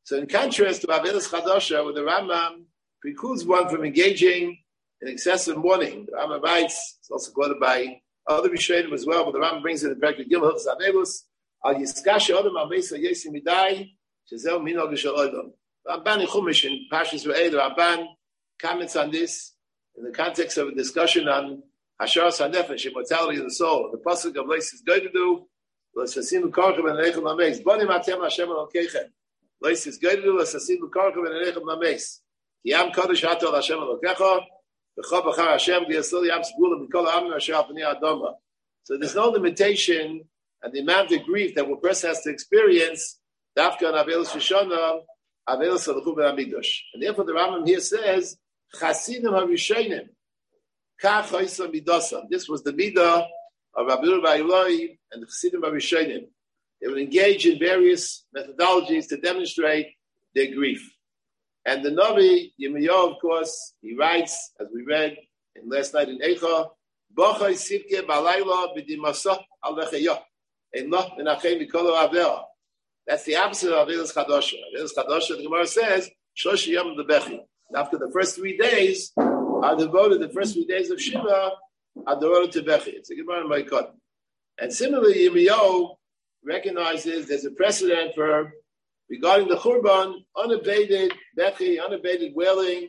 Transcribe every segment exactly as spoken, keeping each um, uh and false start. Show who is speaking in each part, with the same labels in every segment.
Speaker 1: So in contrast to Avelis Chadasha, where the Rambam precludes one from engaging in excessive mourning. The Rambam writes, it's also quoted by other Rishonim as well, but the Rambam brings it in the Perek Gimel, Avelis, Al Yiskasha Adam Al Meisa Yesi Midai, Shezel Minol Gishal Olam. Ramban in Chumash in Parshas Re'eh, the Ramban comments on this in the context of a discussion on Hasharas HaNefesh, immortality of the soul. The pasuk of Leis is going to do, L'sasim L'karchem and Nechem Lameis. Bonim Atem Hashem Elokechem. Leis is going to do, L'sasim L'karchem and Nechem Lameis. Yam Kodesh Hato Hashem Elokecha. V'chol B'char Hashem V'yasol Yam S'gula M'kol Ha'amim Asher Al Pnei Adama. So there's no limitation and the amount of grief that one person has to experience, Dafka and Avelis Shoshana, Avelis Alachum Ben Hamikdash. And therefore the Rambam here says, Chasidim HaRishayim, Kach Ha'isam Midasam. This was the Midah of Rabbi Eloi and the Chasidim HaRishayim. They would engage in various methodologies to demonstrate their grief. And the Navi, Yirmiyahu, of course, he writes, as we read in last night in Eicha, B'chai Sivke B'alayla B'dimasah Al-Lechayah. That's the opposite of Avelis Chadasha. Avelis Chadasha, the Gemara says, Shlosh Yom Lebechi. After the first three days are devoted, the first three days of Shiva are devoted to Bechi. It's a Gemara in Maikot. And similarly, Yirmiyahu recognizes there's a precedent for, regarding the Churban, unabated Bechi, unabated wailing,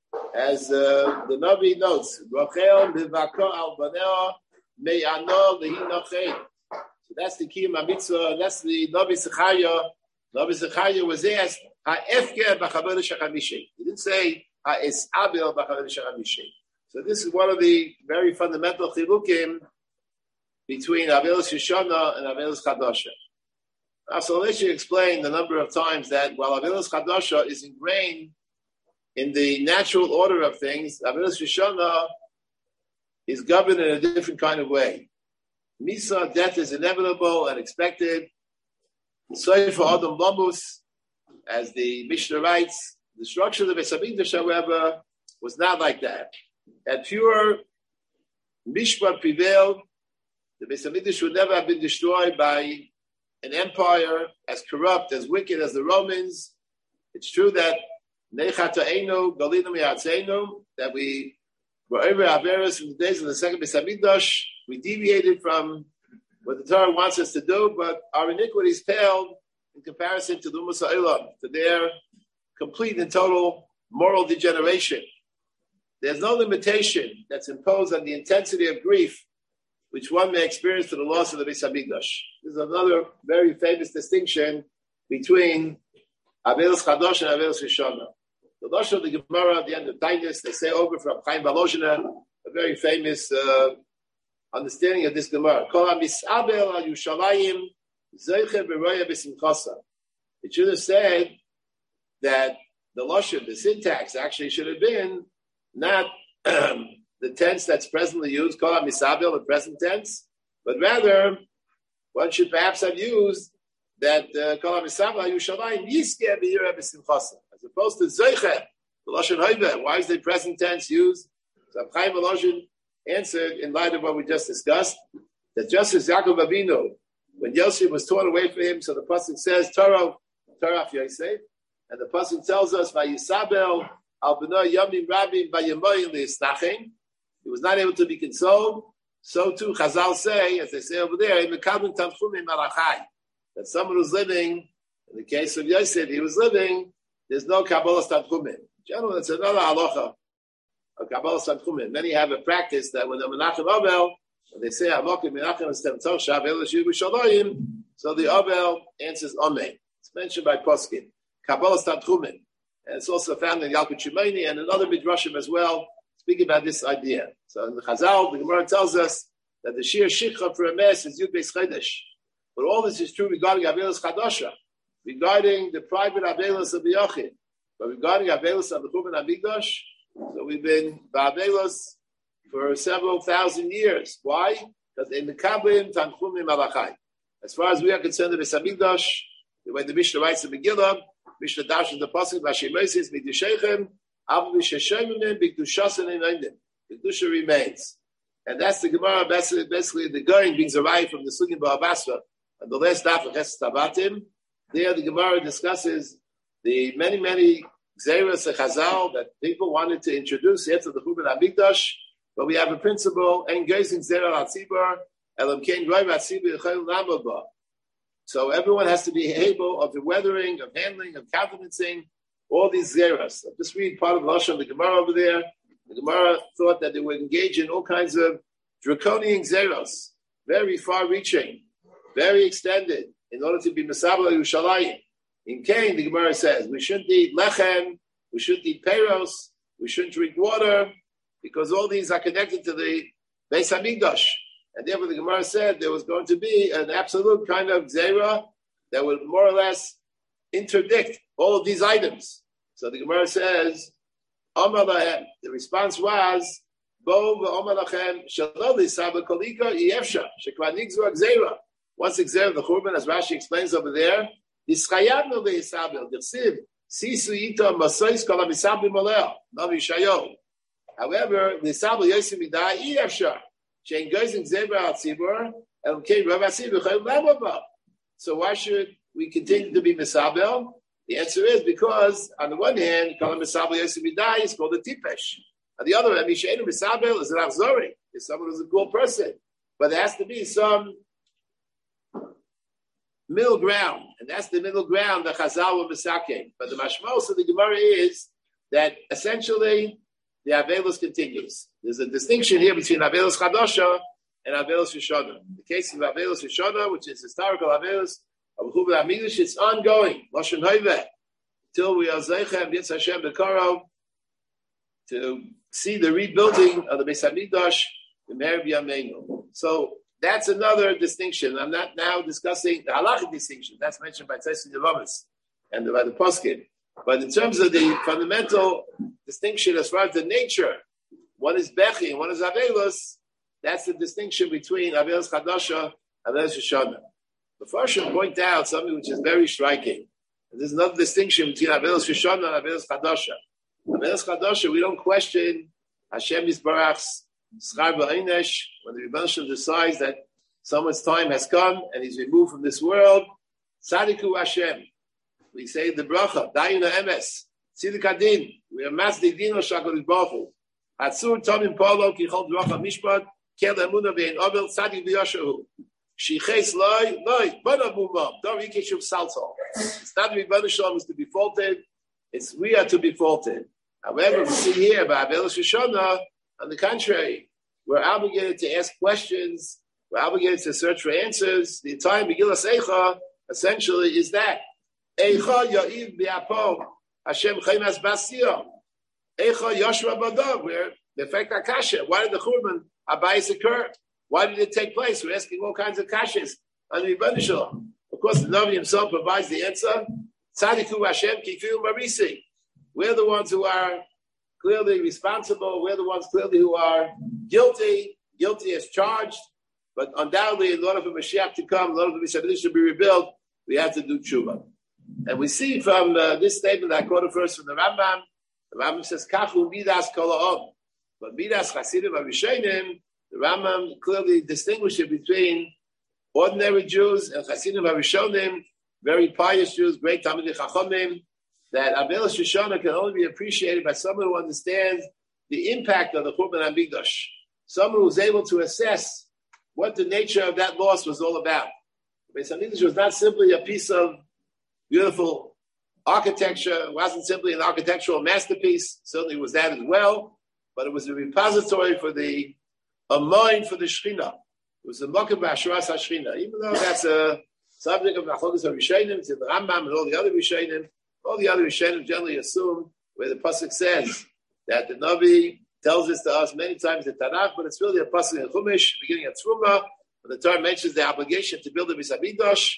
Speaker 1: as uh, the Navi notes, Rachel Bivaka Al Banea Meyano Lehi Nachein. So that's the Kiyum HaMitzvah. That's the Navi Zechariah. Navi Zechariah was asked, Ha'efker b'chavod shachamishay. He didn't say, Ha'esabel b'chavod shachamishay. So this is one of the very fundamental chilukim between Avelis Shoshana and Avelis Chadasha. Now, so let you explain the number of times that while Avelis Chadasha is ingrained in the natural order of things, Avelis Shoshana is governed in a different kind of way. Misa, death is inevitable and expected. Soifa Adam Lamus, as the Mishnah writes, the structure of the Beis Hamikdash, however, was not like that. Had pure Mishpat prevailed, the Beis Hamikdash would never have been destroyed by an empire as corrupt, as wicked as the Romans. It's true that Nechata'enu, Galinu Mi'atzenu, that we were over Averis in the days of the second Beis Hamikdash. We deviated from what the Torah wants us to do, but our iniquities paled in comparison to the Ummah Ha'olam, to their complete and total moral degeneration. There's no limitation that's imposed on the intensity of grief which one may experience to the loss of the Beis Hamikdash. This is another very famous distinction between Avelis Chadasha and Avelis Shoshana. The Lashon of the Gemara at the end of Tainis, they say over from Chaim Balozhina, a very famous uh, understanding of this Gemara. Kol ha'misabel al Yushalayim zeiche b'roya b'simchasa. It should have said that the Lashon, the syntax, actually should have been not um, the tense that's presently used, Kol ha'misabel, the present tense, but rather one should perhaps have used that Kol ha'misabel al Yushalayim yiskeh b'yireh b'simchasa. As opposed to Zeiche, the Lashon Hoive. Why is the present tense used? So Chaim Volozhin answered, in light of what we just discussed, that just as Yaakov Avinu, when Yosef was torn away from him, so the pasuk says, Torah, Torah Yosef, and the pasuk tells us, Vayisabel al b'nai yamim rabim vayemoyin li'isnachin. He was not able to be consoled. So too, Chazal say, as they say over there, that someone who's living, in the case of Yosef, he was living, there's no Kabbalah Tanchumim. Gentlemen, it's another halacha of Kabbalah Tanchumim. Many have a practice that when the Menachem Avel, when they say Avokim Menachem Estem Toshav Elishu B'Shalayim, so the Avel answers Amen. It's mentioned by Poskin. Kabbalah Tanchumim. And it's also found in Yalkut Shimoni and in other Midrashim as well, speaking about this idea. So in the Chazal, the Gemara tells us that the Shir Shikha for a mess is Yud Beis Chodesh. But all this is true regarding Avelis Chadasha, regarding the private Avelis of the Yochid. But regarding Avelis of the Churban HaMikdash, so we've been Avelis for several thousand years. Why? Because in the Kabbalim Tanchumim Alachai. As far as we are concerned, the Beis Hamikdash, the way the Mishnah writes in Megillah, Mishnah Dash in the Pasuk, Vashim Moses, Mikdushechem, Avu Mishashemim, Mikdushasen Eindim. Mikdusha remains. And that's the Gemara, basically, basically the Goring brings a right from the Sugim Ba'abasra. And the last daf of Ches Tavatim, there the Gemara discusses the many, many Xeris Chazal that people wanted to introduce here to the Churban HaMikdash, but we have a principle, Ein Geizin Zera L'Tzibur, Elam Kein Roi V'Tzibur Yechayim L'Amod Ba. So everyone has to be able of the weathering, of handling, of countenancing all these Zeras. I'll just read part of Lashon, the Gemara over there. The Gemara thought that they would engage in all kinds of draconian Zeros, very far-reaching, very extended, in order to be Mesabel Yerushalayim. In Cain, the Gemara says, we shouldn't eat lechem, we shouldn't eat peros, we shouldn't drink water, because all these are connected to the Beis HaMikdash. And therefore the Gemara said there was going to be an absolute kind of zera that would more or less interdict all of these items. So the Gemara says, Amar lahem, the response was, Bo v'Amar lachem, shalol l'saba kolika yefsha, shekvar nigzu ha'gzera. Once the gzera, the Churban, as Rashi explains over there, Yischayavnu le'isabel, d'chsiv, sisu yita masois kol ha'misabel moleh, Navi Shayo. However, l'sabel yosim midai yefsha. So why should we continue to be Misabel? The answer is because, on the one hand, calling Misabel Yosimidai is called a Tipesh. On the other hand, Mishainu Misabel is an Achzori, is someone who's a cool person. But there has to be some middle ground, and that's the middle ground that Chazal were Misake. But the mashmos of the Gemara is that essentially the Avelos continues. There's a distinction here between Avelos Chadosha and Avelos Rishona. The case of Avelos Rishona, which is historical Avelos of Churban HaMikdash, it's ongoing. Lashon Hoiveh, till we are Zeichem Yitz Hashem Bekarov to see the rebuilding of the Beis HaMikdash in Meher B'Yameinu. So that's another distinction. I'm not now discussing the halachic distinction. That's mentioned by Tzeisin Yevamis and by the Poskin. But in terms of the fundamental distinction as far as the nature, one is Bechi and one is Avelos, that's the distinction between Avelos Chadasha and Avelos Rishona. The first should point out something which is very striking. There's another distinction between Avelos Rishona and Avelos Chadasha. Avelos Chadasha, we don't question Hashem Yisbarach's Schar B'Einesh when the Rebbeinu Shalom decides that someone's time has come and he's removed from this world. Tzadiku Hashem. We say the bracha, Dayina Emes, Tzidik Adin, we are Masdik Dino Shakol Baruch. Hatzur Tomim Polo, Kichol Bracha Mishpat, Kel Emuna Vein Obel, Tzadik V'Yoshahu. Shiches Loi, Loi, Bana Mumam, Dor Yikeshuv Salto. It's not the Rebbeinu Shalom is to be faulted, it's we are to be faulted. However, we see here by Avelos Rishona, on the contrary, we're obligated to ask questions, we're obligated to search for answers. The entire Megillas Eicha essentially is that. Eicha Ya'iv B'Apom, Hashem Chaymas Basiyah. Eicha Yoshua Badov, where the effect Akasha. Why did the Churban Abayis occur? Why did it take place? We're asking all kinds of kashas on the Rebbeinu Shalom. Of course, the Navi himself provides the answer. Tzadiku Hashem Kifiu Marisi. We're the ones who are clearly responsible. We're the ones clearly who are guilty, guilty as charged. But undoubtedly, in order for Mashiach to come, in order for Mishabedish to be rebuilt, we have to do tshuva. And we see from uh, this statement that I quoted first from the Rambam, the Rambam says, Kachu midas kol ha'om. But midas chasidim v'rishonim, the Rambam clearly distinguished it between ordinary Jews and chasidim v'rishonim, very pious Jews, great Talmidei Chachomim, that Avelos Rishona can only be appreciated by someone who understands the impact of the Churban HaMikdash, someone who's able to assess what the nature of that loss was all about. The Beis HaMikdash was not simply a piece of beautiful architecture. It wasn't simply an architectural masterpiece. Certainly it was that as well. But it was a repository for the, a mind for the Shekhinah. It was a Mokem B'Hashras HaShekhinah. Even though that's a subject of Nachlokas HaRishonim, it's in the Rambam and all the other Rishonim, all the other Rishonim generally assume where the Pasuk says that the Navi tells this to us many times in Tanakh, but it's really a Pasuk in Chumash, beginning at Tzruma, when the Torah mentions the obligation to build a Beis HaMikdash.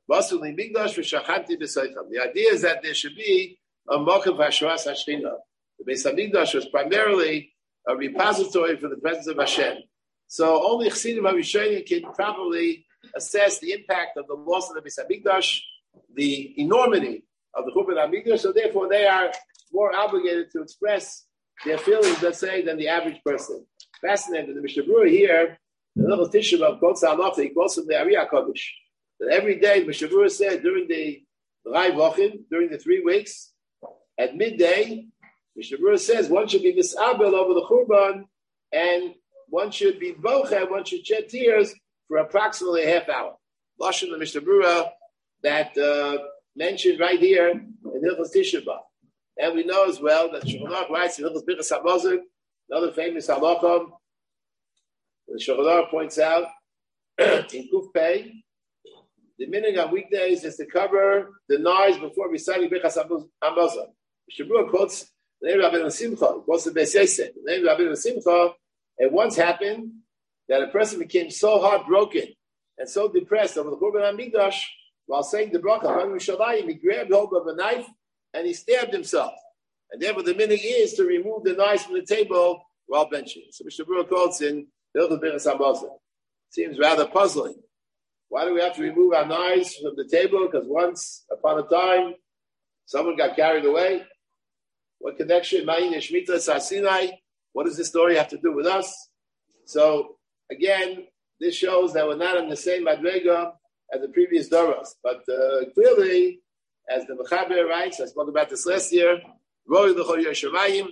Speaker 1: The idea is that there should be a Mokem V'Hashras HaShekhinah. The Beis HaMikdash was primarily a repository for the presence of Hashem. So only Chassidim HaRishonim can properly assess the impact of the loss of the Beis HaMikdash, the enormity of the Churban HaMikdash, so therefore they are more obligated to express their feelings, let's say, than the average person. Fascinating. The Mishnah Berurah here, the little Tisha B'Av quotes Halacha, he quotes from the Ari HaKodesh, that every day the Mishnah Berurah said during the Rai Vochin, during the three weeks, at midday, Mishnah Berurah says one should be misabel over the Churban, and one should be bocha, one should shed tears for approximately a half hour. Lashon the Mishnah Berurah that uh, mentioned right here in Hilchos Tisha B'Av. And we know as well that Shulchan Aruch writes in Hilchos Birchas Hamazon, another famous halacha, the Shulchan Aruch points out in Kuf Pei, the minhag on weekdays is to cover the knives before reciting Birchas Hamazon. Mishnah Berurah quotes the name of Rabbeinu Simcha, quotes the Beis Yosef. The name of Rabbeinu Simcha, it once happened that a person became so heartbroken and so depressed over the Churban HaMikdash while saying the bracha, he grabbed hold of a knife and he stabbed himself. And therefore the minhag is to remove the knives from the table while benching. So Mishnah Berurah quotes in Hilchos Birchas Hamazon. Seems rather puzzling. Why do we have to remove our knives from the table? Because once upon a time, someone got carried away. What connection? What does this story have to do with us? So, again, this shows that we're not in the same madrega as the previous Doros. But uh, clearly, as the Mechaber writes, I spoke about this last year, that's the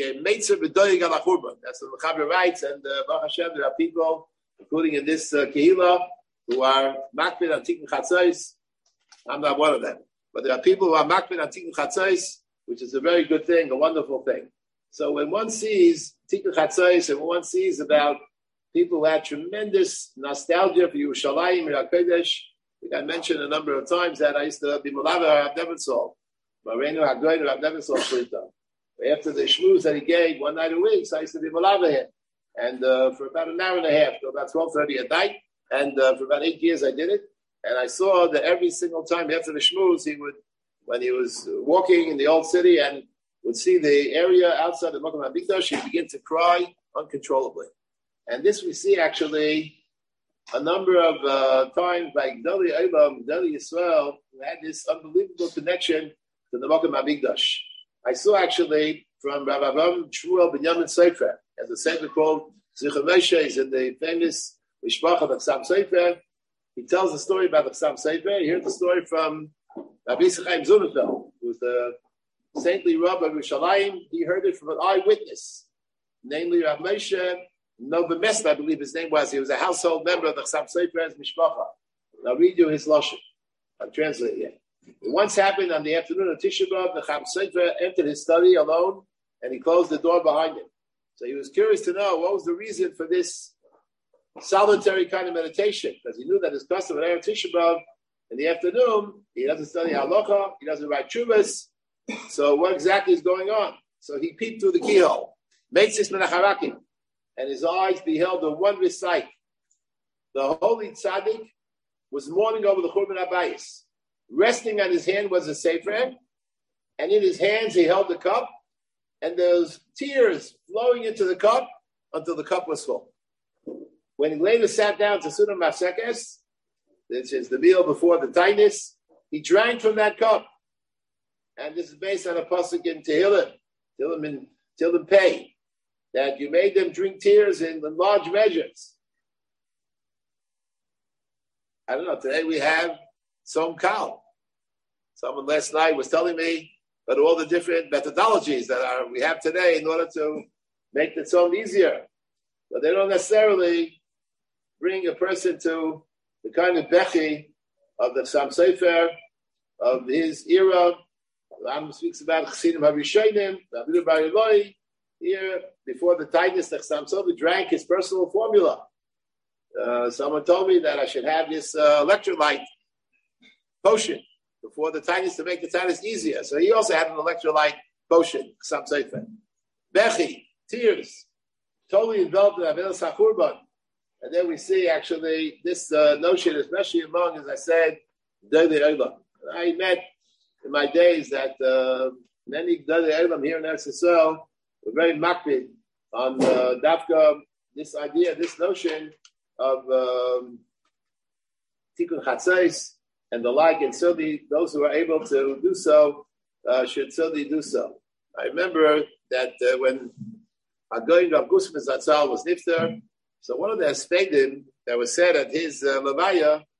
Speaker 1: Mechaber writes, and uh, Baruch Hashem, there are people, including in this uh, Kehillah, who are makpid on Tikkun Chatzos. I'm not one of them. But there are people who are makpid on Tikkun Chatzos, which is a very good thing, a wonderful thing. So when one sees Tikkun Chatzos and when one sees about people who had tremendous nostalgia for Yerushalayim and HaKodesh, I think I mentioned a number of times that I used to be Malav Rav Nebenzahl, Marenu HaGoyin Rav Nebenzahl Shlita. After the shmooze that he gave one night a week, so I used to be Malav him. And uh, for about an hour and a half, till about twelve thirty at night, and uh, for about eight years I did it. And I saw that every single time after the shmooze, he would, when he was walking in the old city and would see the area outside the Mokum HaMikdash, he'd begin to cry uncontrollably. And this we see actually a number of uh, times by Gdoli Eilam, Gdoli Yisrael, who had this unbelievable connection to the Mokum HaMikdash. I saw actually from Rav Avraham Shmuel Binyamin Sefer, as a sefer called Zichron Moshe, is in the famous Mishpacha of Chassam Sefer. He tells the story about the Chassam Sefer. You hear the story from Rabbi Chaim Zunefeld, who was the saintly rabbi of Yerushalayim. He heard it from an eyewitness, namely Rav Moshe Novemester, I believe his name was. He was a household member of the Chassam Sefer's Mishpacha. I'll read you his lashon. I'll translate it. It once happened on the afternoon of Tisha B'Av, the Chassam Sefer entered his study alone, and he closed the door behind him. So he was curious to know what was the reason for this solitary kind of meditation, because he knew that his custom at Erev Tisha B'Av in the afternoon, he doesn't study halacha, he doesn't write chuvas. So what exactly is going on? So he peeped through the keyhole, Meitzis Menacharakim, and his eyes beheld a wondrous sight. The holy tzaddik was mourning over the Churban Abayis. Resting on his hand was a sefer, and in his hands he held the cup, and there was tears flowing into the cup until the cup was full. When he later sat down to Sunnah Mafsekes, this is the meal before the Tainis, he drank from that cup. And this is based on a pasuk in Tehillim, Tehillim in Tehillim Pei, that you made them drink tears in large measures. I don't know, today we have Tzom Kal. Someone last night was telling me about all the different methodologies that are we have today in order to make the Tzom easier. But they don't necessarily bring a person to the kind of Bechi of the Chassam Sefer, of his era. The Rambam speaks about Chassidim HaRishonim, Rabbi Bar Eloi. Here, before the tightness, the Chassam Sofer drank his personal formula. Uh, someone told me that I should have this uh, electrolyte potion before the tightness to make the tightness easier. So he also had an electrolyte potion, Chassam Sofer. Bechi, tears, totally involved in Avelos HaChurban. And then we see actually this uh, notion, especially among, as I said, Gdolei Olam. I met in my days that uh, many Gdolei Olam here in Eretz Yisrael were very makpid on uh, Dafka, this idea, this notion of um, Tikkun Chatzos and the like, and certainly those who are able to do so uh, should certainly do so. I remember that uh, when Hagoyin Rav Gusman Zatzal was nifter, so one of the aspects that was said at his uh, levaya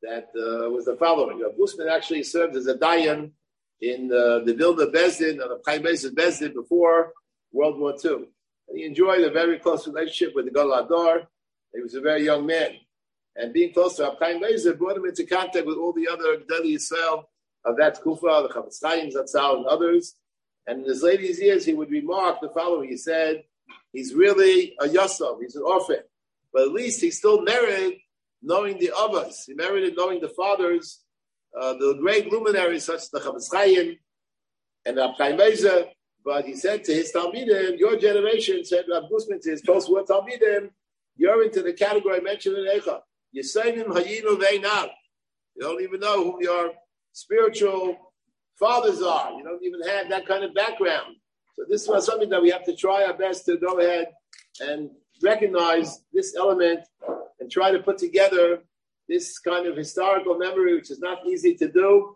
Speaker 1: that uh, was the following. Rav Gusman actually served as a dayan in uh, the Vilna Bezdin, or the Chaim Bezdin Bezdin before World War Two. And he enjoyed a very close relationship with the Gadol Hador. He was a very young man. And being close to Rav Chaim Bezdin brought him into contact with all the other Gedolei Yisrael of that Kufa, the Chavetz Chaim, Zatzal, and others. And in his later years, he would remark the following. He said, he's really a Yosef, he's an orphan. But at least he still merited knowing the Abbas. He merited knowing the fathers, uh, the great luminaries such as the Chavetz Chaim and Rav Chaim Bezdin. But he said to his Talmidim, your generation, said Rav Gusman to his post-war Talmidim, you're into the category mentioned in Eicha. Yisayim hayinu ve'inav. You don't even know who your spiritual fathers are. You don't even have that kind of background. So this was something that we have to try our best to go ahead and recognize this element and try to put together this kind of historical memory, which is not easy to do,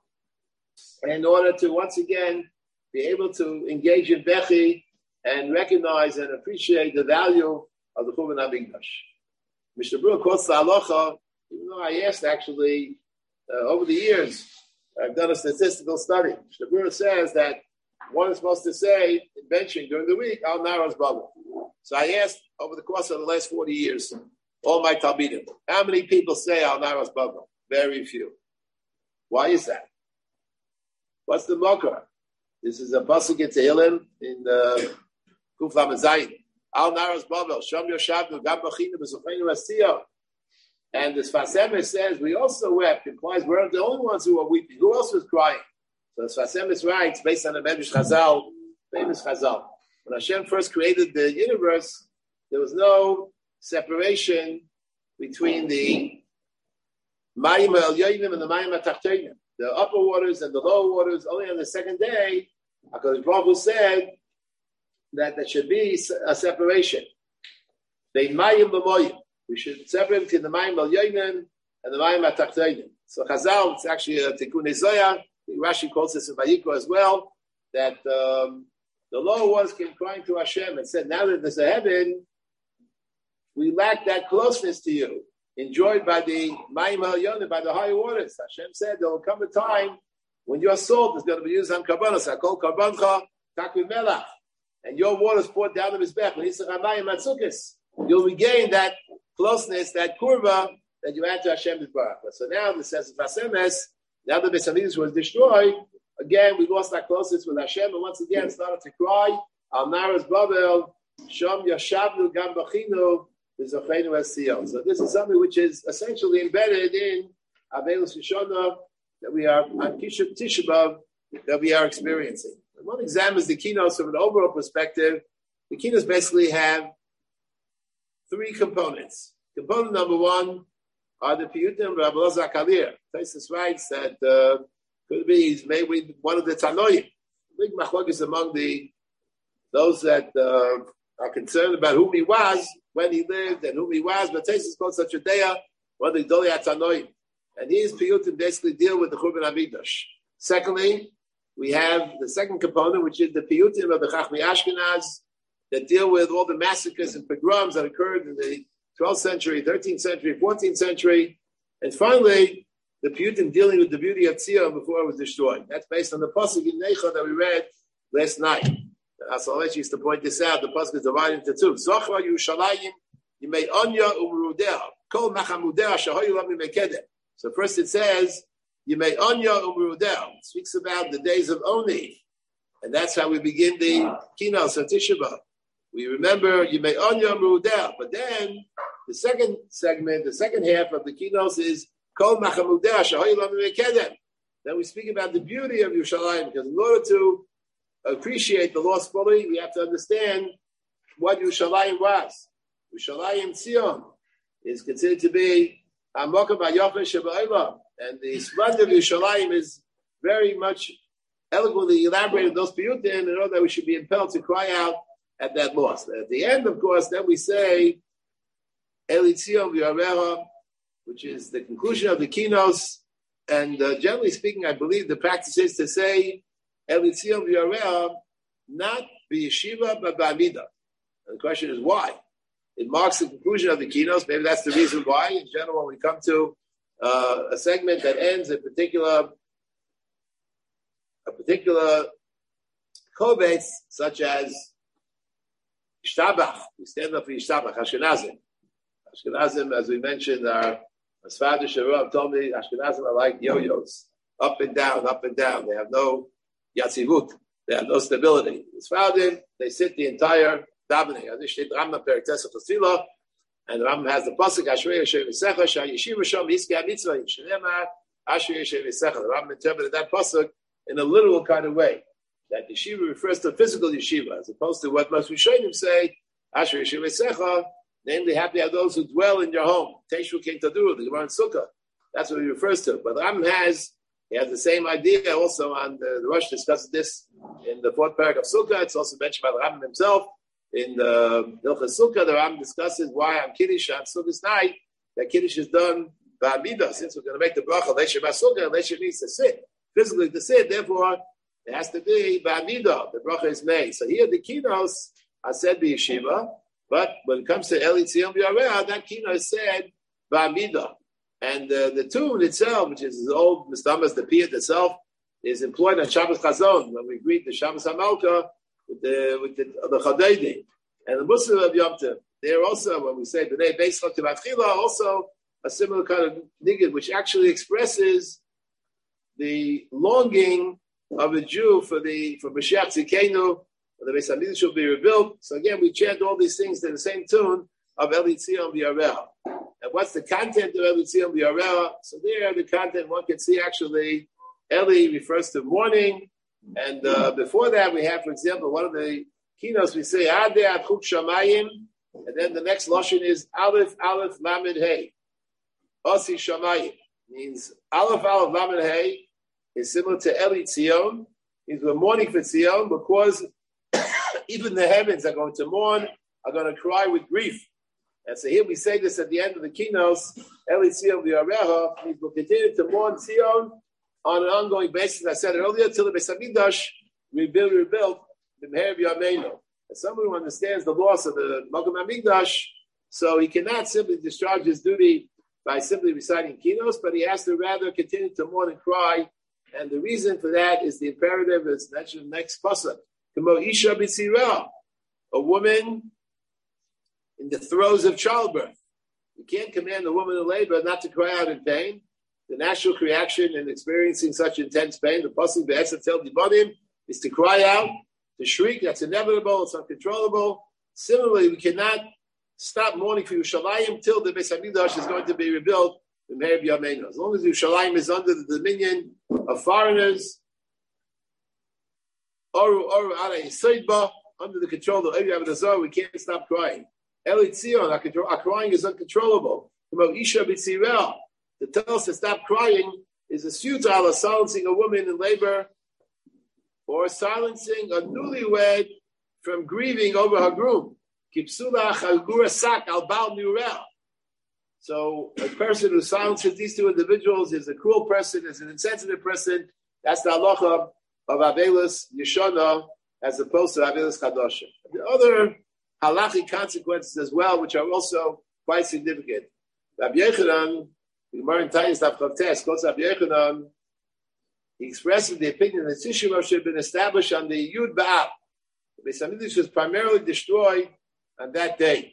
Speaker 1: in order to once again be able to engage in Bechi and recognize and appreciate the value of the Churban HaMikdash. Mister Brewer quotes the halacha, even though I asked actually uh, over the years, I've done a statistical study. Mister Brewer says that one is supposed to say, in benching during the week, Al Naras Baba. So I asked over the course of the last forty years, all my Talmidim, how many people say Al Naras Baba? Very few. Why is that? What's the Mokar? This is a pasuk in Tehillim in Kuf Lamed Zayin. Al Naras Babel, Shom Yoshavnu, Gam Bachinu, B'Sochenu Asiyah. And the Sfas Emes says, we also wept. Implies we're the only ones who are weeping. Who else was crying? So the Sfas Emes writes, based on the Medrash Chazal, famous Chazal. When Hashem first created the universe, there was no separation between the Mayim Elyonim and the Mayim HaTachtenim. The upper waters and the lower waters. Only on the second day, HaKadosh Baruch Hu said that there should be a separation. They Mayim B'Moyim. We should separate between the Mayim Elyonim and the Mayim HaTachtenim. So Chazal, it's actually a Tikkun Zohar. Rashi calls this in Vayikra as well, that um, the lower waters came crying to Hashem and said, now that there's a heaven, we lack that closeness to you, enjoyed by the Mayim HaElyonim, by the higher waters. Hashem said there will come a time when your salt is going to be used on Karbanos. Hakol Karbancha Takvi Melach. And your water is poured down the Mizbech. You'll regain that closeness, that kurva that you had to Hashem Baruch. So now this says Sfas Emes, now that the Beis Hamikdash was destroyed, again we lost that closeness with Hashem, and once again started to cry, Al Naras Babel, Shom Yashavnu Gam Bachinu, B'Zochenu Asiyah. So this is something which is essentially embedded in Avelus Yishona that we are on Tisha B'Av that we are experiencing. When one examines the keynotes from an overall perspective, the keynotes basically have three components. Component number one are the Piyutim of Rabbi Elazar Kalir. Taisus writes that uh, could be he's maybe one of the Tanoim. Big machlokes among the those that uh, are concerned about whom he was, when he lived, and whom he was. But Taisus called such a deya one of the Gedolei Tanoim. And these Piyutim basically deal with the Churban HaMikdash. Secondly, we have the second component, which is the Piyutim of the Chachmei Ashkenaz, that deal with all the massacres and pogroms that occurred in the twelfth century, thirteenth century, fourteenth century. And finally, the Piyutim dealing with the beauty of Tzion before it was destroyed. That's based on the pasuk in Neicha that we read last night. Asalesh used to point this out. The pasuk is divided into two. Zochra Yerushalayim Yimei Anya Umrudeha Kol Machamudeha Shahoyu Lam Yimekedeh. So first it says Yimei Anya Umrudeha. It speaks about the days of Oni. And that's how we begin the Kinos of Tisha B'Av. We remember Yimei Anya Umrudeha. But then the second segment, the second half of the Kinos is Kol Machamudeha Shahoyu Lam Yimekedeh. Then we speak about the beauty of Yerushalayim, because in order to appreciate the loss fully, we have to understand what Yerushalayim was. Yerushalayim Tzion is considered to be Hamokam HaYofen Sheba'olam, and the splendor of Yerushalayim is very much eloquently elaborated in those piyutim in order that we should be impelled to cry out at that loss. At the end, of course, then we say Eli Tzion V'Yarecha, which is the conclusion of the Kinos. And uh, generally speaking, I believe the practice is to say Eli Tzion V'Yarecha, not b'yeshiva but b'amida. And the question is why? It marks the conclusion of the Kinos. Maybe that's the reason why. In general, when we come to uh, a segment that ends a particular a particular kovetz, such as Ishtabach. We stand up for Ishtabach, Ashkenazim. Ashkenazim, as we mentioned, are, as Father Sharon told me, Ashkenazim are like yo-yos, up and down, up and down. They have no yatzivut. They have no stability. As Father, they sit the entire davening. As Ishtet Rambam Perek Tesach Tefillah, and the Rambam has the pasuk Ashrei Yeshev V'Secha Shah Yeshiva Shom Yizkei HaMitzvah Yishnema Ashrei Yeshev V'Secha. The Rambam interpreted that pasuk in a literal kind of way. That yeshiva refers to physical yeshiva, as opposed to what most Rishonim say, Asher Yeshiva Secha, namely, happy are those who dwell in your home. Teshu King Taduru, the Gemara in Sukkah. That's what he refers to. But the Rambam has, he has the same idea also on the, the Rosh discusses this in the fourth paragraph of Sukkah. It's also mentioned by the Rambam himself. In the Hilchos Sukkah, the Rambam discusses why on Kiddush on Sukkah's night, that Kiddush is done by Ba'amidah, since we're going to make the bracha, Leisha Ba'Sukkah, Leisha needs to sit, physically to sit, therefore, it has to be Ba'amidah, the bracha is made. So here the kinos are said by yeshiva, but when it comes to Eli Tzion B'Yareh, that kino is said Ba'amidah. And uh, the tune itself, which is the old Mistamas, the piyut itself, is employed on Shabbos Chazon, when we greet the Shabbos HaMalka with the with the, the Chadaydi. And the Muslim of Yom Tov, there also, when we say B'nai Beis Chok Tevachila, also a similar kind of niggun, which actually expresses the longing of a Jew for the for Mashiach Tzidkenu, the Beis Hamikdash will be rebuilt. So again, we chant all these things to the same tune of Eli Tzion B'Yareh. And what's the content of Eli Tzion B'Yareh? So there, the content one can see actually, Eli refers to mourning, and uh, before that we have, for example, one of the keynotes we say Adeh Achuk Shamayim, and then the next lashon is Aleph Aleph Lamed Hey. Osi Shamayim means Aleph Aleph Lamed Hey is similar to Eli Tzion. Means we're mourning for Tzion because even the heavens are going to mourn, are going to cry with grief. And so here we say this at the end of the keynotes, Eli Tzion B'Yareh means we'll continue to mourn Tzion on an ongoing basis. I said earlier, till the Beis Hamikdash rebuilt, rebuilt, B'Meher B'Yameinu. As someone who understands the loss of the Makom HaMikdash, so he cannot simply discharge his duty by simply reciting keynotes, but he has to rather continue to mourn and cry. And the reason for that is the imperative, as mentioned in the next pasuk, Kamo Isha B'Tzirah, a woman in the throes of childbirth. You can't command a woman in labor not to cry out in pain. The natural reaction in experiencing such intense pain, the pasuk Be'etzah Tel Dibanim, is to cry out, to shriek. That's inevitable. It's uncontrollable. Similarly, we cannot stop mourning for Yerushalayim till the Beis Hamikdash is going to be rebuilt. As long as Yerushalayim is under the dominion of foreigners, Oru Oru Ara Yisaidba, under the control of Evi Avodazar, we can't stop crying. Eli Tzion, our crying is uncontrollable. Isha B'Tzirah, to tell us to stop crying is as futile as silencing a woman in labor or silencing a newlywed from grieving over her groom. Kipsula Chalgura Sak Al Baal Nurel. So a person who silences these two individuals is a cruel person, is an insensitive person. That's the halacha of Avelis Yeshana as opposed to Avelis Chadasha. The other halachic consequences as well, which are also quite significant. Rabbi Yechanan, the Gemara in Tainis Daf Chavtes, quotes Rabbi Yechanan, he expresses the opinion that Tisha B'Av should have been established on the Yud B'Av. The Beis Hamikdash was primarily destroyed on that day.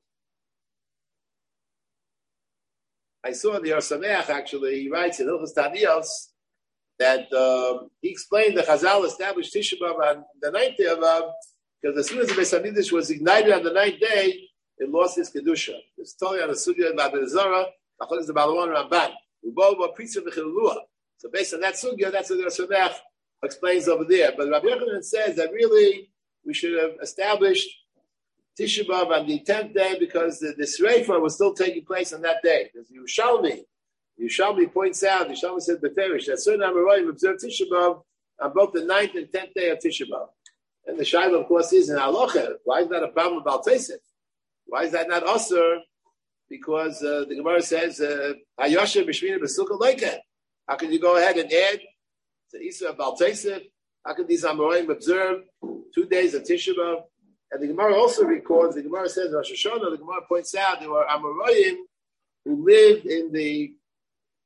Speaker 1: I saw the Or Sameach, actually, he writes in Hilchos Taniyos that uh, he explained that Chazal established Tisha B'Av on the ninth day of Av, because as soon as the Beis Hamikdash was ignited on the ninth day, it lost its Kedusha. It's totally on the Sugya of Babel Zara, Achol is the Balawan Ramban. Ubo Pritza V'Chilulua. So based on that Sugya, that's what the Or Sameach explains over there. But Rabbi Yochanan says that really we should have established Tisha B'Av on the tenth day because the, the Sreifa was still taking place on that day. Because Yerushalmi, Yerushalmi points out, Yerushalmi said Beferish, that certain Amoraim observed Tisha B'Av on both the ninth and tenth day of Tisha B'Av. And the Shaila, of course, is in Halacha. Why is that a problem about Tosef? Why is that not Asur? Because uh, the Gemara says, Hayosha B'Shmina B'Sukkah Loika. How can you go ahead and add to Isra Bal Tosef? How can these Amoraim observe two days of Tisha B'Av? And the Gemara also records, the Gemara says, Rosh Hashanah, the Gemara points out there were Amoraim who lived in the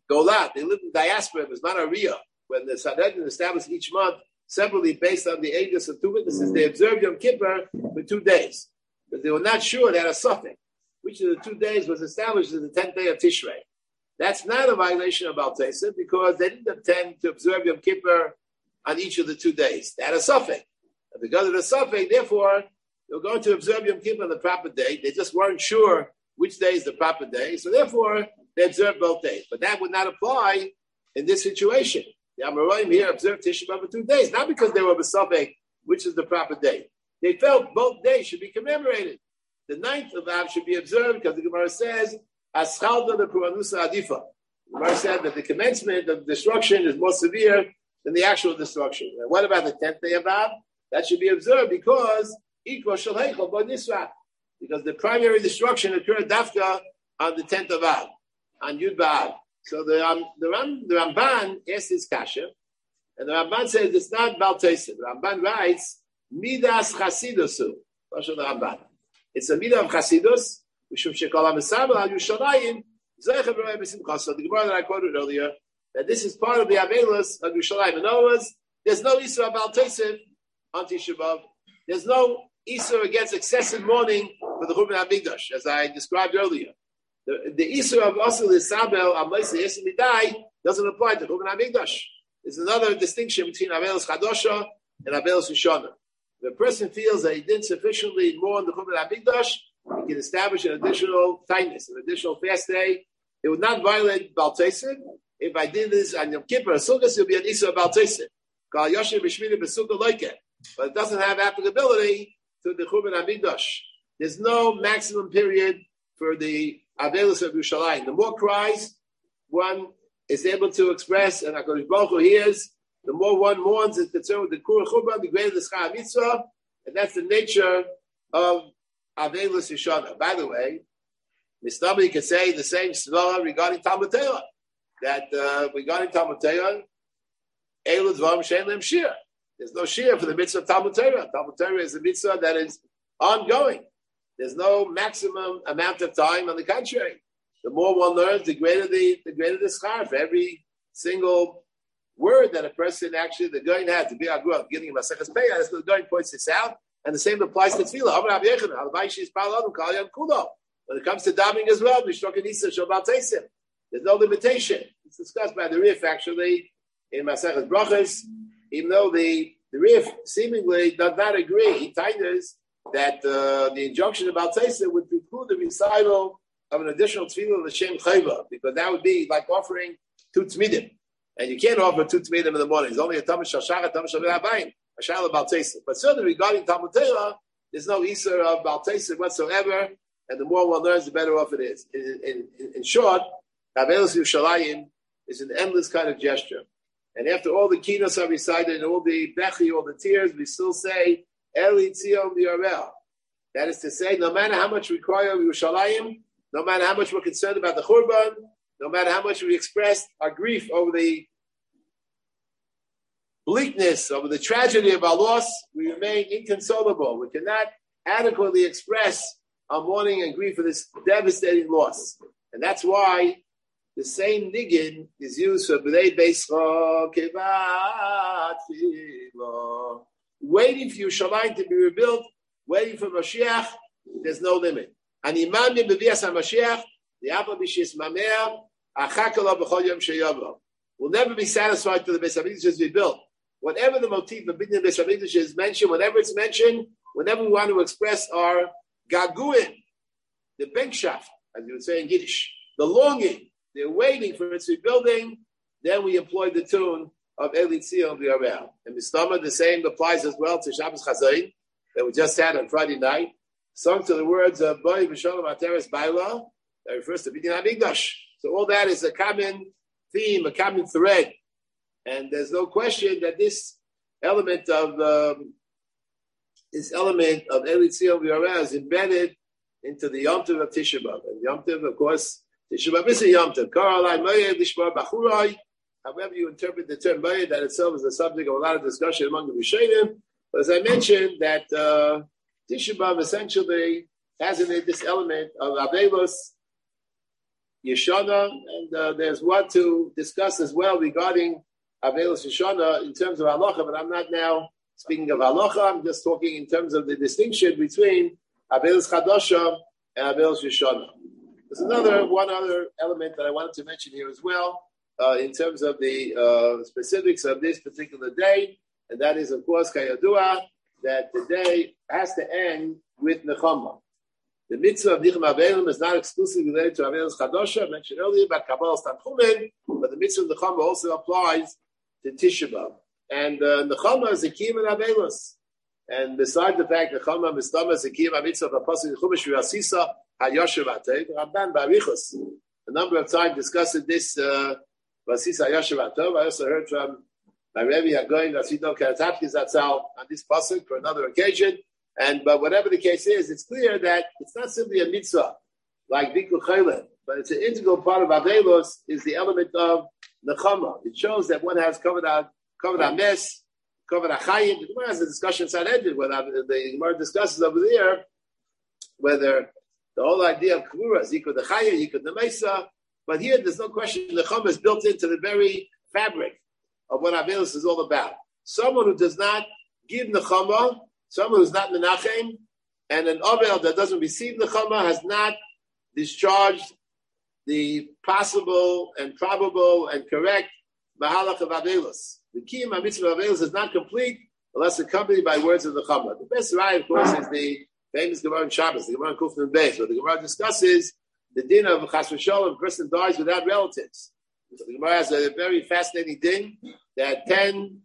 Speaker 1: Golat. They lived in diaspora. It was not a Riyah. When the Sanhedrin established each month separately based on the ages of two witnesses, they observed Yom Kippur for two days. But they were not sure they had a suffix. Which of the two days was established as the tenth day of Tishrei. That's not a violation of Baal Teseh because they didn't intend to observe Yom Kippur on each of the two days. They had a suffix. And because of the suffix, therefore, they were going to observe Yom Kippur on the proper day. They just weren't sure which day is the proper day. So therefore, they observed both days. But that would not apply in this situation. The Amoraim here observed Tisha B'Av for two days, not because they were besafek, which is the proper day. They felt both days should be commemorated. The ninth of Av should be observed because the Gemara says, Aschalda the Puranusa Adifa. The Gemara said that the commencement of destruction is more severe than the actual destruction. And what about the tenth day of Av? That should be observed because Ikra Shel Heichal Bo Nisra. Because the primary destruction occurred dafka on the tenth of Av, on Yud B'Av. So the um, the, Ram, the Ramban asks this kasha, and the Ramban says it's not Baal Teseh. The Ramban writes, Midas Chasidusu. The Ramban. It's a midah of Chasidus, Mishum Shekol HaMesabel Al Yushalayim, Zeicha B'Rei B'Simcha. So the Gemara that I quoted earlier, that this is part of the Avelos of Yushalayim. In other words, there's no Isra Baal Teseh on Tisha B'Av. There's no Isra against excessive mourning for the Churban HaMikdash, as I described earlier. The, the Isra of Asel Isabel Amaisa Yesimidai doesn't apply to Churban HaMikdash. There's another distinction between Avelos Chadosha and Avelos Rishona. If a person feels that he didn't sufficiently mourn the Churban HaMikdash, he can establish an additional tightness, an additional fast day. It would not violate Baal Teseh. If I did this on Yom Kippur, Sukkot, it would be an Isra Baal Teseh. Kal Yosher B'Shmini B'Sukkot Loike. But it doesn't have applicability to the Churban HaMikdash. There's no maximum period for the Avelos of Yerushalayim. The more cries one is able to express, and HaKadosh Baruch Hu hears, the more one mourns is concerned with the Kur Churban, the greater the Schar Mitzvah, and that's the nature of Avelos Yeshana. By the way, Mishnah can say the same svara regarding Talmud Torah, that uh, regarding Talmud Torah, Elu Dvarim Shein Lehem Shir. There's no shir for the mitzvah of Talmud Torah. Talmud Torah is a mitzvah that is ongoing. There's no maximum amount of time. On the contrary, the more one learns, the greater the the greater the schar for every single word that a person actually the going had to be a group getting him a seches payah. That's the going points this out, and the same applies to tefillah. When it comes to davening as well, there's no limitation. It's discussed by the Rif actually in Maseches Brachos. Even though the, the Rif seemingly does not agree, he tightens that uh, the injunction about Teseh would preclude the recital of an additional tefillah of the Shem Chayva, because that would be like offering two tmidim. And you can't offer two tmidim in the morning. It's only a Talmud Shal Shachar, Talmud Shal V'Abayim, a Shal about Teseh. But certainly regarding Talmud Torah, there's no Isser of Baal Teseh whatsoever, and the more one learns, the better off it is. In, in, in, in short, Avelos Yerushalayim is an endless kind of gesture. And after all the kinos are recited and all the bechi, all the tears, we still say, Eli Tzion B'Yarel. That is to say, no matter how much we cry over Yerushalayim, no matter how much we're concerned about the Churban, no matter how much we express our grief over the bleakness, over the tragedy of our loss, we remain inconsolable. We cannot adequately express our mourning and grief for this devastating loss. And that's why the same niggin is used for B'nai Beischa Kevat Filo. Waiting for Yerushalayim to be rebuilt, waiting for Mashiach, there's no limit. And Imam B'vias HaMashiach, the Abba B'shis Mamer, Achakala B'chol Yom Sheyavo. We'll never be satisfied till the Beis HaMikdash is rebuilt. Whatever the motif of Binyan Beis HaMikdash is mentioned, whenever it's mentioned, whenever we want to express our gaguin, the benkshaft, as you would say in Yiddish, the longing, they're waiting for its rebuilding, then we employ the tune of Eli Tzion B'Yarel. And Mistama, the same applies as well to Shabbos Chazayin that we just had on Friday night, sung to the words of Boi V'Sholom Ateres Baila, that refers to Binyan HaMikdash. So all that is a common theme, a common thread. And there's no question that this element of um, this element of Eli Tzion B'Yarel is embedded into the Yom Tov of Tisha B'Av. And Yom Tov, of course, Tisha B'Av is a Yom Tov. However you interpret the term Moed, that itself is the subject of a lot of discussion among the Rishonim. But as I mentioned, that uh, Tisha B'Av essentially has in it this element of Avelos Yeshana, and uh, there's what to discuss as well regarding Avelos Yeshana in terms of halacha, but I'm not now speaking of halacha. I'm just talking in terms of the distinction between Avelos Chadasha and Avelos Yeshana. There's another one other element that I wanted to mention here as well uh, in terms of the uh, specifics of this particular day, and that is, of course, Kayadua, that the day has to end with Nechama. The mitzvah of Nicham Avelim is not exclusively related to Avelos Chadasha. I mentioned earlier about Kabbalah Tanchumen, but the mitzvah of Nechama also applies to Tisha B'Av. And uh, Nechama is a kiyum in Avelos. And besides the fact that Nechama Mistama is a kiyum mitzvah of Apostle Chumash V'Asisa HaYoshev Atei, Ramban Barichos a number of times discussing this V'Asisa HaYoshev Atei. I also heard from my Rebbe Hagoyin Rasidon Karatatki Zatzal on this pasuk for another occasion. And but whatever the case is, it's clear that it's not simply a mitzvah like Bikul Chaylet, but it's an integral part of Avelos is the element of Nechama. It shows that one has covered out covered a mess, covered a chayim. The Gemara has a discussion Sanhedrin where the Gemara discusses over there whether the whole idea of Kavura is equal to chayim, equal to Mesa. But here there's no question Nechama is built into the very fabric of what Avelos is all about. Someone who does not give Nechama, someone who's not Menachem, and an Avel that doesn't receive Nechama has not discharged the possible and probable and correct Mahalach of Avelos. The key mitzvah of Avelos is not complete unless accompanied by words of Nechama. The best raya, of course, is the famous Gemara in Shabbos, the Gemara in Kufn and Beis, where the Gemara discusses the din of Chas v'Sholom, a person dies without relatives. So the Gemara has a very fascinating din that ten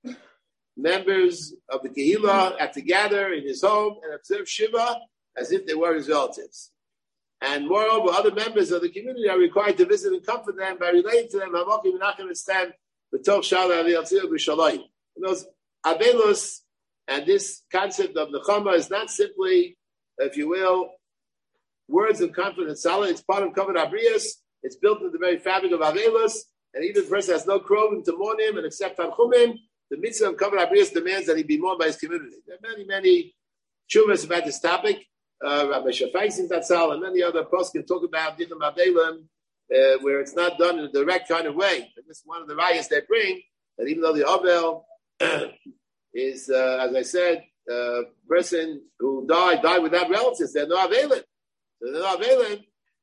Speaker 1: members of the Kehillah have to gather in his home and observe Shiva as if they were his relatives. And moreover, other members of the community are required to visit and comfort them by relating to them Hamokim Menachem Estem B'toch Shalom Aviyatzil B'Shalayim. Those Avelos and this concept of Nechama is not simply, if you will, words of comfort and solid. It's part of Kavod Abrius. It's built into the very fabric of Avelos. And even if the person has no krovim to mourn him and accept Tanchumim, the mitzvah of Kavod Abrius demands that he be mourned by his community. There are many, many chuvas about this topic. Uh, Rabbi Shafai Singh Tatzal and many other posts can talk about Dicham Avelim, uh, where it's not done in a direct kind of way. And this is one of the rayas they bring, that even though the Avel is, uh, as I said, a uh, person who died, died without relatives, they're no Avelim. So they're no Avelim.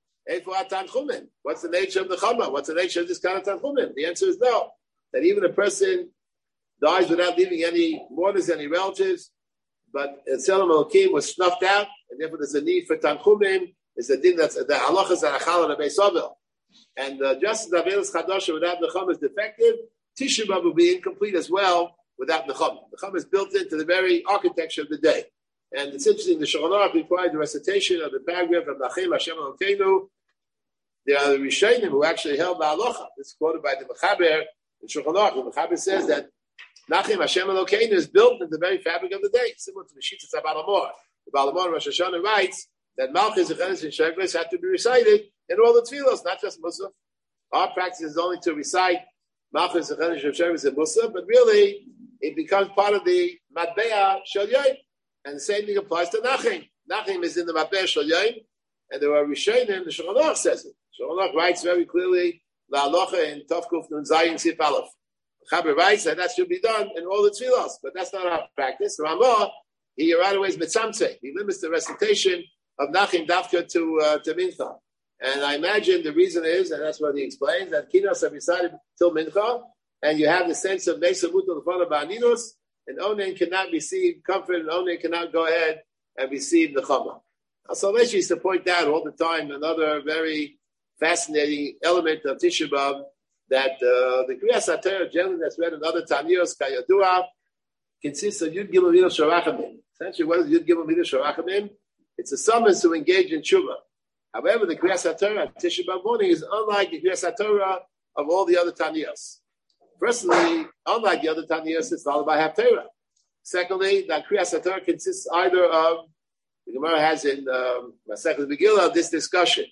Speaker 1: What's the nature of the Chama? What's the nature of this kind of Tanchumim? The answer is no. That even a person dies without leaving any mourners, any relatives, but Tzelem Elokim was snuffed out, and therefore there's a need for Tanchumim. It's a din that's the halachas are achal and a beis avel. And uh, just as Avelos Chadasha without Nechama is defective, Tisha B'Av will be incomplete as well without Nechama. Nechama is built into the very architecture of the day. And it's interesting, the Shulchan Aruch required the recitation of the paragraph of Nachem Hashem Elokeinu. There are the Rishonim who actually held the halacha. This is quoted by the Mechaber in Shulchan Aruch. The Mechaber says that Nachem Hashem Elokeinu is built in the very fabric of the day, similar to the Shittas HaBaal HaMaor. The Baal HaMaor Rosh Hashanah writes that Malchus, Zecheres, and Shegres have to be recited in all the tefillos, not just Musaf. Our practice is only to recite Malchus, Zecheres, and Shegres, and Musaf, but really it becomes part of the Matbeah Shel Yom. And the same thing applies to Nachem. Nachem is in the Matbeah Shel Yom, and there are Rishonim, the Shulchan Aruch says it. Shulchan Aruch writes very clearly, La Halacha in Tov Kuf Nun Zayin Sif Aleph. Chaber writes that that should be done in all the tefillos, but that's not our practice. Ramah, he right away is mitzamtzeh. He limits the recitation of Nachem Dafka to uh, to Mincha. And I imagine the reason is, and that's what he explains, that Kinos are recited till Mincha, and you have the sense of Mesa Mutal Lefana Ba'aninus, and Onen cannot receive comfort, and Onen cannot go ahead and receive the Chama. So Leshi used to point out all the time another very fascinating element of Tisha B'Av, that uh, the Kriyas HaTorah generally that's read in other Taniyos, Kayadua, consists of Yud Gimel Midos Sharachamim. Essentially, what is Yud Gimel Midos Sharachamim? It's a summons to engage in Tshuva. However, the Kriyas HaTorah, Tisha B'Av morning, is unlike the Kriyas HaTorah of all the other Taniyos. Firstly, unlike the other Taniyos, it's followed by Haftarah. Secondly, the Kriyas HaTorah consists either of, the Gemara has in um, Masechet Megillah, this discussion.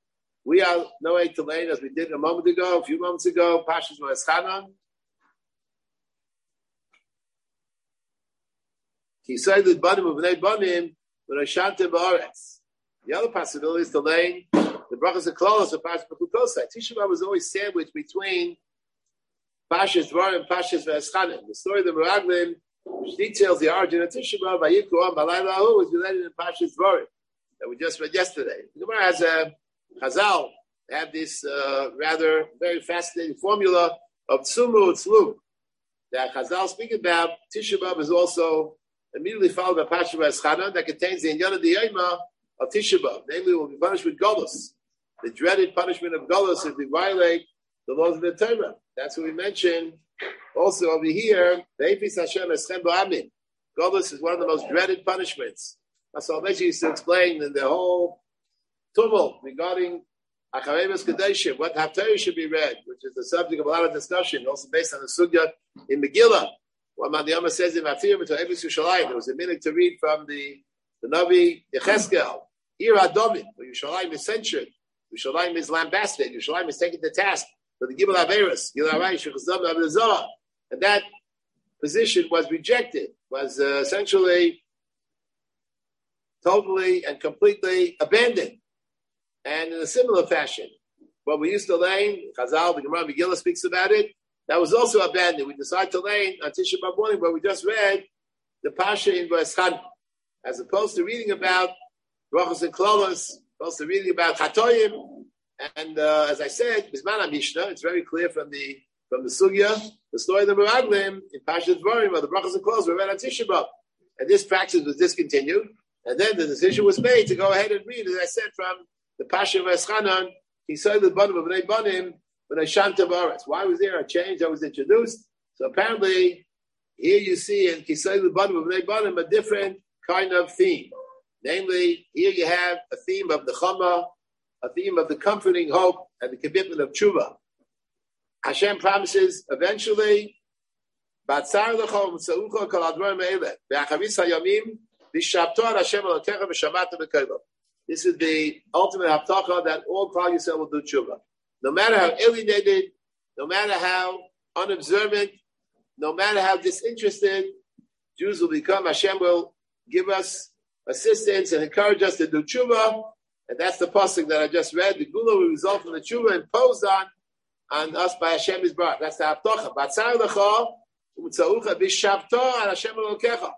Speaker 1: We are no way to lane, as we did a moment ago, a few moments ago, Pashas Moeschanan. He said that Banim of Bnei Banim, but Ashantim Ba'aretz. The other possibility is to lane the brachas of Klolos and Parshas Bechukosai. Tisha B'Av was always sandwiched between Parshas Dvarim and Parshas V'eschanim. The story of the Meraglim, which details the origin of Tisha B'Av, Vayikru Balayla Hu, is related in Parshas Dvarim that we just read yesterday. The Gemara has a Chazal have this uh, rather very fascinating formula of Tzumu Tzlu that Chazal speak about. Tisha B'Av is also immediately followed by Parshas V'eschanim that contains the Inyan of the Yoma of Tisha B'Av. Namely, will be punished with Golus, the dreaded punishment of Golus if we violate the laws of the Torah. That's what we mentioned also over here. Golus is one of the most dreaded punishments. That's all Meshi used to explain in the whole tumult regarding Achareves Kadeshim, what Haftarah should be read, which is the subject of a lot of discussion, also based on the Sugya in Megillah. What Madiyama says in Haftarah to Evis Yushalayim, there was a minute to read from the, the Navi Yecheskel. Here Adomim, where Yushalayim is censured, Yushalayim is lambasted, Yushalayim is taken to task for the Gibel Averis, and that position was rejected, was uh, essentially totally and completely abandoned. And in a similar fashion, what we used to lane, Chazal, the Gemara Megillah speaks about it, that was also abandoned. We decided to lane on Tisha B'Av morning, but we just read the Pasha in V'eschanim, as opposed to reading about Brachos and Klolos, opposed to reading about Chatoyim. And uh, as I said, Bisman Mishnah, it's very clear from the from the Sugya, the story of the Meraglim in Pashat Dvarim, or the Brachos and Klolos were read on Tisha B'Av. And this practice was discontinued. And then the decision was made to go ahead and read, as I said, from the Pasha of Eschanan, he saw the bottom of Bnei Banim, when I Shanta Baretz. Why was there a change that was introduced? So apparently, here you see in Kisai the bottom of Bnei Banim a different kind of theme. Namely, here you have a theme of the Chama, a theme of the comforting hope and the commitment of Tshuva. Hashem promises eventually, Batzar l'chol m'tzaucha kol advarim me'eleh ve'achavis hayamim v'shabto Hashem elokecha v'shamata v'koilo. This is the ultimate haftacha that all Klal Yisrael will do tshuva. No matter how alienated, no matter how unobservant, no matter how disinterested, Jews will become. Hashem will give us assistance and encourage us to do tshuva. And that's the pasuk that I just read. The gula will result from the tshuva imposed on, on us by Hashem Yisbarach. That's the haftacha. Batzar lecha u'mitzaucha b'shavto al Hashem elokecha.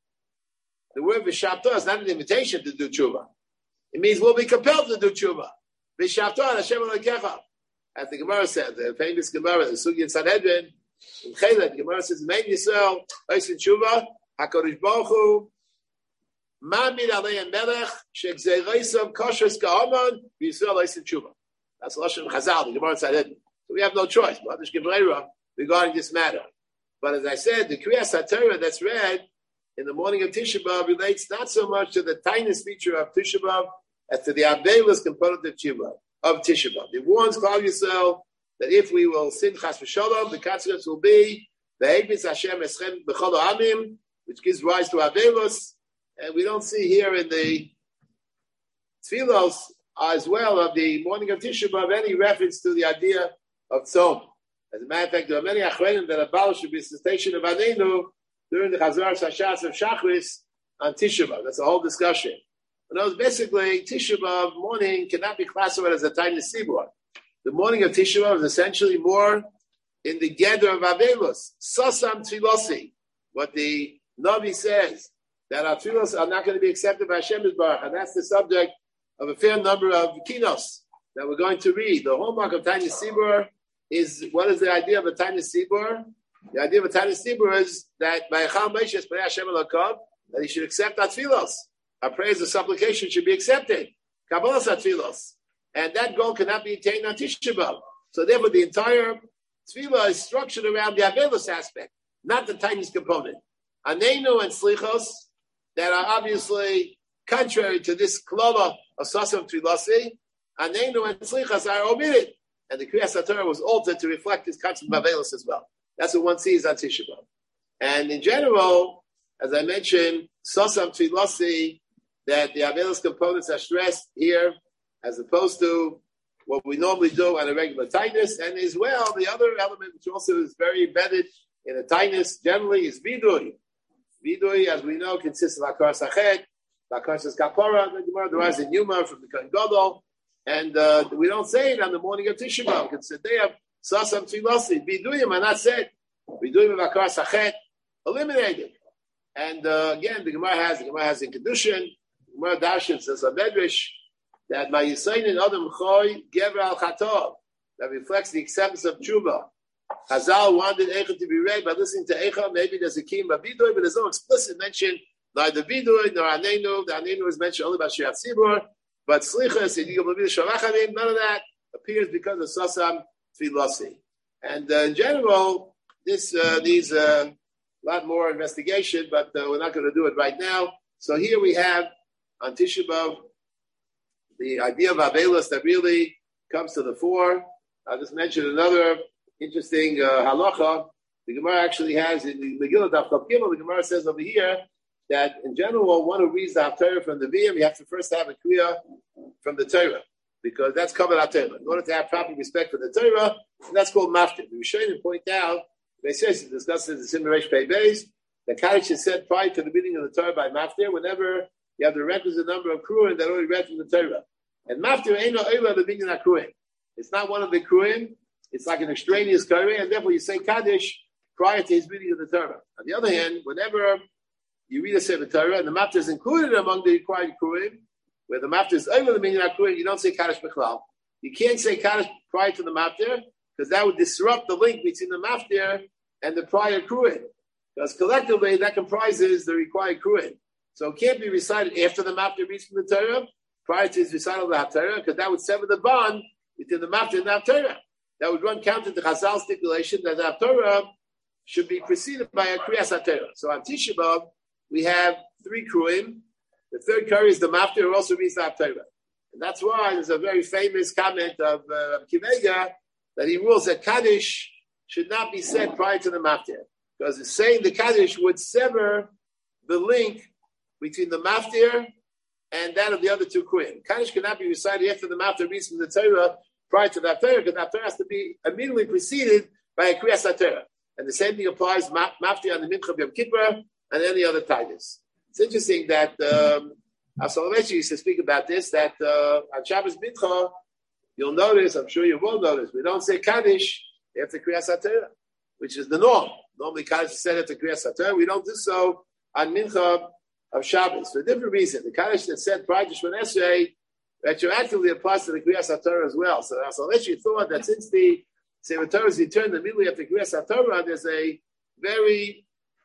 Speaker 1: The word b'shavto is not an invitation to do tshuva. It means we'll be compelled to do tshuva. B'shavto al Hashem elokecha. As the Gemara said, the famous Gemara, the Sugi in Sanhedrin, in Chaylet, the Gemara says, Mein Yisrael, Oisin tshuva, HaKadosh Baruch Hu, Ma'amid Alein Melech, She'gzeireisav Koshes Ka'aman, Yisrael Oisin tshuva. That's Lashon Chazal, the Gemara in Sanhedrin. So we have no choice, Ma'adish Gebrera, regarding this matter. But as I said, the Kriyas HaTorah that's read in the morning of Tisha B'Av relates not so much to the tiniest feature of Tisha B'Av as to the Avelis component of Tisha of Tisha B'Av. It warns Klal Yisrael that if we will sin Chas v'Shalom, the consequence will be the Ve'ebis Hashem Eschem B'chol Ha'amim, which gives rise to Avelos. And we don't see here in the Tfilos as well of the morning of Tisha B'Av any reference to the idea of Tzom. As a matter of fact, there are many Achrenim that abolish the visitation of Anenu during the Chazar Sashas of Shachris on Tisha B'Av. That's a whole discussion. But basically, Tisha B'Av morning cannot be classified as a tiny sibur. The morning of Tisha B'Av is essentially more in the gather of Avelos. Sasam Tfilosi, what the Navi says, that our Tfilos are not going to be accepted by Hashem Yisbarach. And that's the subject of a fair number of kinos that we're going to read. The hallmark of tiny sibur is, what is the idea of a tiny sibur? The idea of a tiny sibur is that by Echal Meishes, by Hashem Elokov, that he should accept our Tfilos. Our prayers and supplication should be accepted. Kabbalah Satfilos. And that goal cannot be attained on Tisha B'Av. So therefore, the entire Tfilah is structured around the Avelos aspect, not the tiniest component. Anenu and Slichos, that are obviously contrary to this klala of Sasam Tfilasi, Anenu and Slichos are omitted. And the Kriyas HaTorah was altered to reflect this concept of Avelos as well. That's what one sees on Tisha B'Av. And in general, as I mentioned, Sasam Tfilasi, that the Avelos components are stressed here, as opposed to what we normally do on a regular tightness. And as well, the other element, which also is very embedded in a tightness, generally is Vidui. Vidui, as we know, consists of Akar Sachet, Akar Kapora, the Gemara derives in Yuma from the Kohen Gadol, And uh, we don't say it on the morning of Tisha B'Av. It's the day of Sasam Tfilosi. Biduyim are not said. Biduyim of Akar Sachet, eliminated. And uh, again, the Gemara has, the Gemara has in Kedushin, the Gemara Darshan says a Medrash, that my Yisayin Adam Choy Gever Al Chatov, that reflects the acceptance of Tshuva. Hazal wanted Eicha to be read by listening to Eicha. Maybe there's a Kim B'Vidoy, but there's no explicit mention, neither Vidoy nor Anenu. The Anenu is mentioned only by Shirat Tzibur. But Slichas, none of that appears because of Sasam Tfilosi. And uh, in general, this uh, needs a lot more investigation, but uh, we're not going to do it right now. So here we have on Tisha B'Av the idea of Avelos that really comes to the fore. I'll just mention another interesting uh, halacha. The Gemara actually has in the Megillah Daf Chav Gimel, the Gemara says over here that in general, one who reads the Haftarah from the Viyam, you have to first have a Kriya from the Torah, because that's covered Haftarah. In order to have proper respect for the Torah, and that's called Maftir. The Rishonim point out, they say, it discusses the Simon Reish Pei Beis, the Kaddish is said prior to the reading of the Torah by Maftir, whenever you have the requisite number of Kruim that already read from the Torah. And Maftir ain't no Eila the beginning of Kruim. It's not one of the Kruim, it's like an extraneous Kruim, and therefore you say Kaddish prior to his reading of the Torah. On the other hand, whenever you read a Sefer Torah, and the Maftir is included among the required Kruim, where the Maftir is over the meaning of Kruim, you don't say Kaddish B'chlal. You can't say Kaddish prior to the Maftir, because that would disrupt the link between the Maftir and the prior Kruim. Because collectively, that comprises the required Kruim. So it can't be recited after the Maftir reads from the Torah, prior to his recital of the Haftarah, because that would sever the bond between the Maftir and the Haftarah. That would run counter to Chazal's stipulation that the Haftarah should be preceded by a Kriyas Haftarah. So on Tisha B'Av, we have three Kruim. The third Kari is the Maftir, who also reads the Haftarah. And that's why there's a very famous comment of uh, Kivega that he rules that Kaddish should not be said prior to the Maftir, because it's saying the Kaddish would sever the link between the Maftir and that of the other two Kruim. Kaddish cannot be recited after the Maftir reads from the Torah prior to the Haftarah, because the Haftarah has to be immediately preceded by a Kriyas Haftarah. And the same thing applies Maftir on the Mincha B'Yom Kippur and any other Titus. It's interesting that um, Asalamechi used to speak about this, that uh, on Shabbos Mincha, you'll notice, I'm sure you will notice, we don't say Kaddish after Kriyas HaTorah, which is the norm. Normally Kaddish is said after Kriyas HaTorah. We don't do so on Mincha of Shabbos for a different reason. The Kaddish that's said prior to Shemon Esrei retroactively applies to the Kriyas HaTorah as well. So Asalamechi thought that since the Sefer Torah is returned immediately after Kriyas HaTorah, there's a very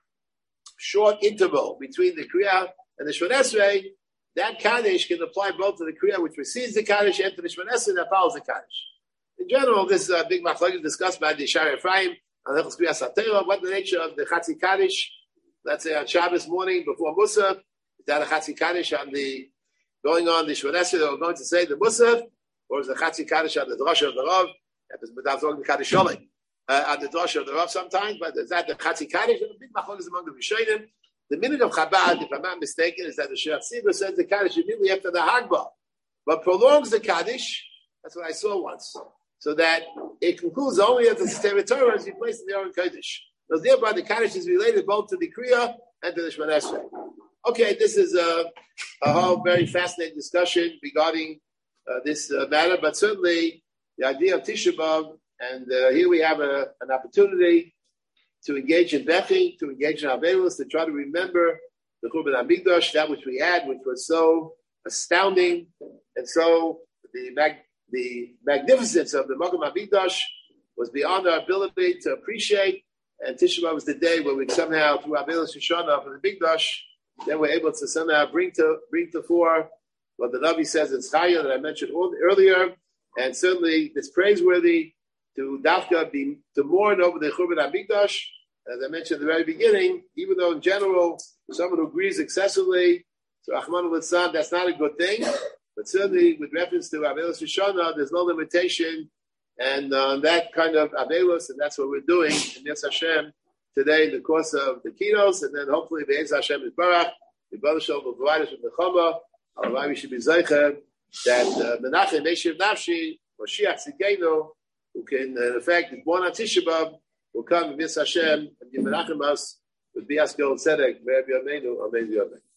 Speaker 1: short interval between the Kriya and the Shemon Esrei. That Kaddish can apply both to the Kriya which precedes the Kaddish and to the Shemon Esrei that follows the Kaddish. In general, this is a big machlokes discussed by the Shari Ephraim on the Kriyas HaTorah. What the nature of the Chatzi Kaddish? Let's say on Shabbos morning before Musaf, is that a Chatzi Kaddish on the going on the Shemon Esrei that we're going to say the Musaf, or is the Chatzi Kaddish on the Drasha of the Rav? Without talking the Kaddish Sholem. Uh, at the Drasha of the Rav sometimes, but is that the Chatzi Kaddish? And a big machlokes among the Rishonim. The minute of Chabad, if I'm not mistaken, is that the Shirat Tzibur says the Kaddish immediately after the Hagbah, but prolongs the Kaddish. That's what I saw once. So that it concludes only after the Sefer Torah is replaced in the Aron Kaddish. So thereby the Kaddish is related both to the Kriya and to the Shemon Esrei. Okay, this is a, a whole very fascinating discussion regarding uh, this uh, matter, but certainly the idea of Tisha B'Av, and uh, here we have a, an opportunity to engage in Bechi, to engage in Avelos, to try to remember the Churban HaMikdash, that which we had, which was so astounding, and so the mag, the magnificence of the Makom HaMikdash was beyond our ability to appreciate, and Tisha B'Av was the day where we somehow, through Avelos Shoshana for the Mikdash, then we're able to somehow bring to bring to fore what the Navi says in Tzchaya that I mentioned earlier, and certainly it's praiseworthy to Dafka be to mourn over the Churban HaMikdash, as I mentioned at the very beginning, even though in general someone who grieves excessively, so Achman al-Litzan, that's not a good thing, but certainly with reference to Avelos Shoshana, there's no limitation, and on uh, that kind of Avelos, and that's what we're doing in Yetz Hashem today in the course of the keynotes, and then hopefully Be'ez Hashem Yisbarach, the Baruch Shalom will provide us with the Nechama. Otherwise we should be zeicher that uh, Menachem Meshiv Nafshi, Moshiach Tzidkenu, who can, uh, in effect, is born on Tisha B'Av, will come and miss Hashem and give Menachem us with Bias Gol Tzedek, Me'er B'Yameinu, Amen B'Yameinu.